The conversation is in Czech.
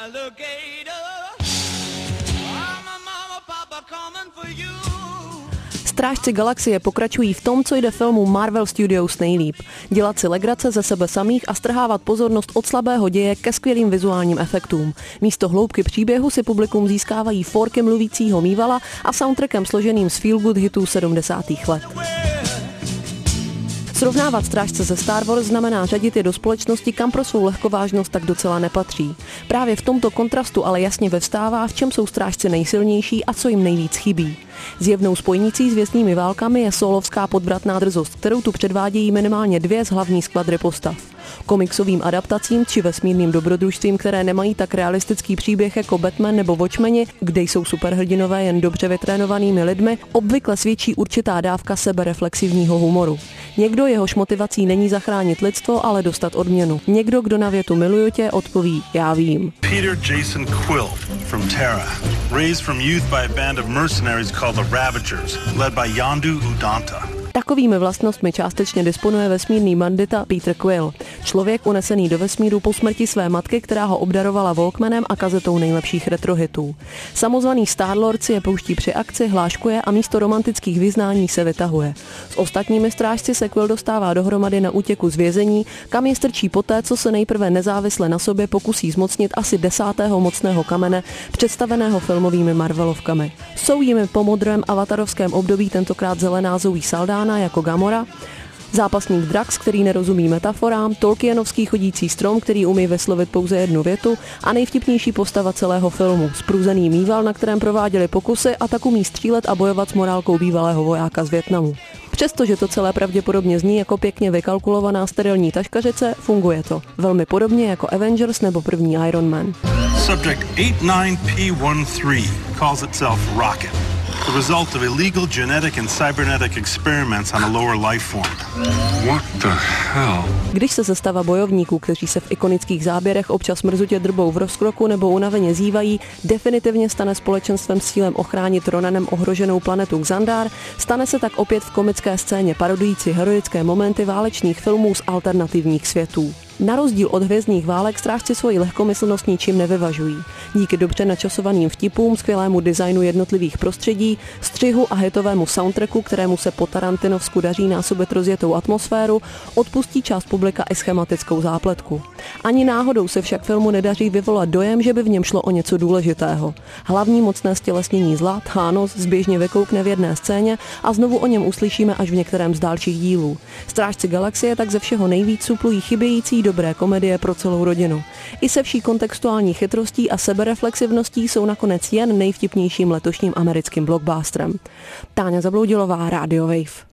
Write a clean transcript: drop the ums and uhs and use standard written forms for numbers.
Strážci galaxie pokračují v tom, co jde filmu Marvel Studios nejlíp. Dělat si legrace ze sebe samých a strhávat pozornost od slabého děje ke skvělým vizuálním efektům. Místo hloubky příběhu si publikum získávají forky mluvícího mývala a soundtrackem složeným z feel-good hitů 70. let. Srovnávat Strážce ze Star Wars znamená řadit je do společnosti, kam pro svou lehkovážnost tak docela nepatří. Právě v tomto kontrastu ale jasně vyvstává, v čem jsou strážci nejsilnější a co jim nejvíc chybí. Zjevnou spojnicí s věcnými válkami je solovská podvratná drzost, kterou tu předvádějí minimálně dvě z hlavní skvadry postav. Komiksovým adaptacím či vesmírným dobrodružstvím, které nemají tak realistický příběh jako Batman nebo Watchmeni, kde jsou superhrdinové jen dobře vytrénovanými lidmi, obvykle svědčí určitá dávka sebereflexivního humoru. Někdo, jehož motivací není zachránit lidstvo, ale dostat odměnu. Někdo, kdo na větu miluju tě, odpoví já vím. Peter Jason Quill from Terra, raised from youth by a band of mercenaries called the Ravagers, led by Yondu Udonta. Takovými vlastnostmi částečně disponuje vesmírný bandita Peter Quill. Člověk unesený do vesmíru po smrti své matky, která ho obdarovala Walkmanem a kazetou nejlepších retrohitů. Samozvaný Star-Lord si je pouští při akci, hláškuje a místo romantických vyznání se vytahuje. S ostatními strážci se Quill dostává dohromady na útěku z vězení, kam je strčí poté, co se nejprve nezávisle na sobě pokusí zmocnit asi 10. mocného kamene, představeného filmovými Marvelovkami. Jsou jimi po modrém avatarovském období tentokrát zelená Zoe Saldana jako Gamora, zápasník Drax, který nerozumí metaforám, Tolkienovský chodící strom, který umí vyslovit pouze jednu větu a nejvtipnější postava celého filmu, spruzený mýval, na kterém prováděli pokusy a tak umí střílet a bojovat s morálkou bývalého vojáka z Vietnamu. Přestože to celé pravděpodobně zní jako pěkně vykalkulovaná sterilní taškařice, funguje to. Velmi podobně jako Avengers nebo první Iron Man. Subject 89P13 calls itself Rocket, the result of illegal genetic and cybernetic experiments on a lower life form. What the hell? Když se sestava bojovníků, kteří se v ikonických záběrech občas mrzutě drbou v rozkroku nebo unaveně zívají, definitivně stane společenstvem s cílem ochránit Ronanem ohroženou planetu Xandar, stane se tak opět v komické scéně parodující heroické momenty válečných filmů z alternativních světů. Na rozdíl od Hvězdných válek strážci svoji lehkomyslnost ničím nevyvažují. Díky dobře načasovaným vtipům, skvělému designu jednotlivých prostředí, střihu a hitovému soundtracku, kterému se po Tarantinovsku daří násobit rozjetou atmosféru, odpustí část publika i schematickou zápletku. Ani náhodou se však filmu nedaří vyvolat dojem, že by v něm šlo o něco důležitého. Hlavní mocné stělesnění zla, Thanos, zběžně vykoukne v jedné scéně a znovu o něm uslyšíme až v některém z dalších dílů. Strážci galaxie tak ze všeho nejvíc suplují chybějící dobré komedie pro celou rodinu. I se vší kontextuální chytrostí a sebereflexivností jsou nakonec jen nejvtipnějším letošním americkým blockbusterem. Táňa Zabloudilová, Radio Wave.